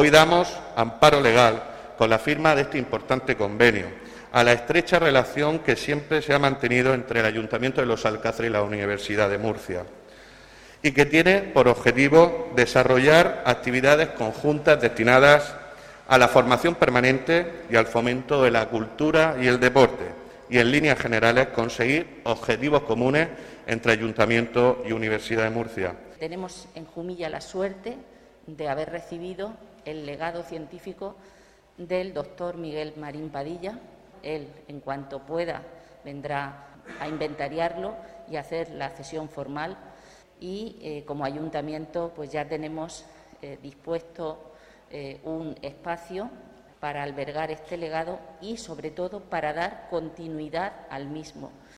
Hoy damos amparo legal con la firma de este importante convenio a la estrecha relación que siempre se ha mantenido entre el Ayuntamiento de Los Alcázares y la Universidad de Murcia, y que tiene por objetivo desarrollar actividades conjuntas destinadas a la formación permanente y al fomento de la cultura y el deporte, y en líneas generales conseguir objetivos comunes entre Ayuntamiento y Universidad de Murcia. Tenemos en Jumilla la suerte de haber recibido el legado científico del doctor Miguel Marín Padilla. Él, en cuanto pueda, vendrá a inventariarlo y a hacer la cesión formal. Y como ayuntamiento pues ya tenemos dispuesto un espacio para albergar este legado y sobre todo para dar continuidad al mismo.